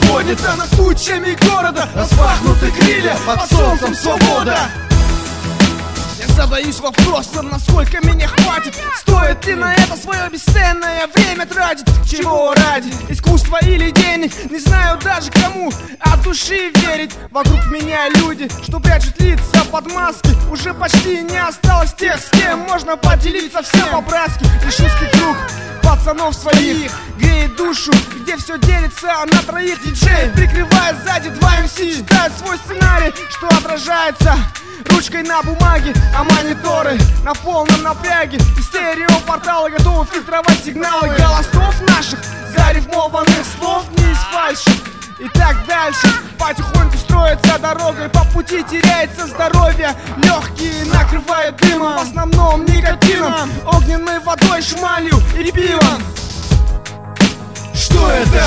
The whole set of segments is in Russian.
поднята над тучами города, распахнуты крылья под солнцем свобода. Я задаюсь вопросом, насколько меня хватит. Стоит ли на это свое бесценное время тратить? Чего ради? Искусство или денег? Не знаю даже кому от души верить. Вокруг меня люди, что прячут лица под маски. Уже почти не осталось тех, с кем можно поделиться всем по-братски. Лишь узкий круг пацанов своих греет душу, где все делится на троих. Диджей прикрывает сзади два МС, читает свой сценарий, что отражается ручкой на бумаге, а мониторы на полном напряге. И стереопорталы готовы фильтровать сигналы голосов наших, зарифмованных слов не из фальши. И так дальше, потихоньку строится дорога, и по пути теряется здоровье. Легкие накрывают дымом, в основном никотином, огненной водой, шмалью и пивом. Что это?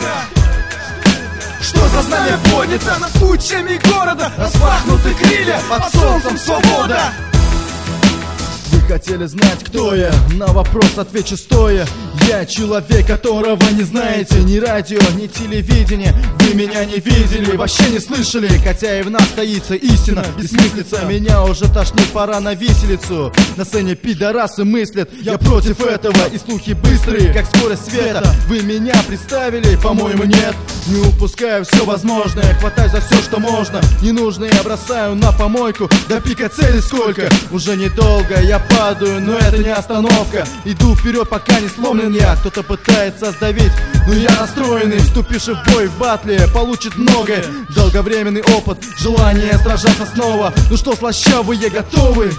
Что за знамя поднято над тучами города, распахнуты крылья под солнцем свобода. Вы хотели знать, кто я? На вопрос отвечу стоя. Я человек, которого не знаете. Ни радио, ни телевидение. Вы меня не видели, вообще не слышали. Хотя и в нас таится истина, бессмыслица. Меня уже тошнит, пора на виселицу. На сцене пидорасы мыслят, я против этого. И слухи быстрые, как скорость света. Вы меня представили? По-моему, нет. Не упускаю все возможное, хватаю за все, что можно. Ненужное я бросаю на помойку. До пика цели сколько? Уже недолго я падаю, но это не остановка. Иду вперед, пока не сломлен я. Кто-то пытается сдавить, но я настроенный. Вступивший в бой в батле получит многое. Долговременный опыт, желание сражаться снова. Ну что, слащавые, готовы?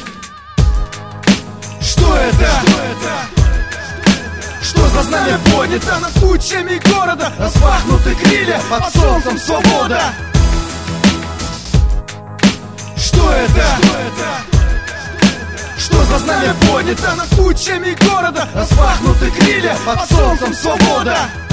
Что это? Что за знамя поднято над тучами города, распахнуты крылья под солнцем свобода. Что это? Что за знамя поднято над тучами города, распахнуты крылья под солнцем свобода.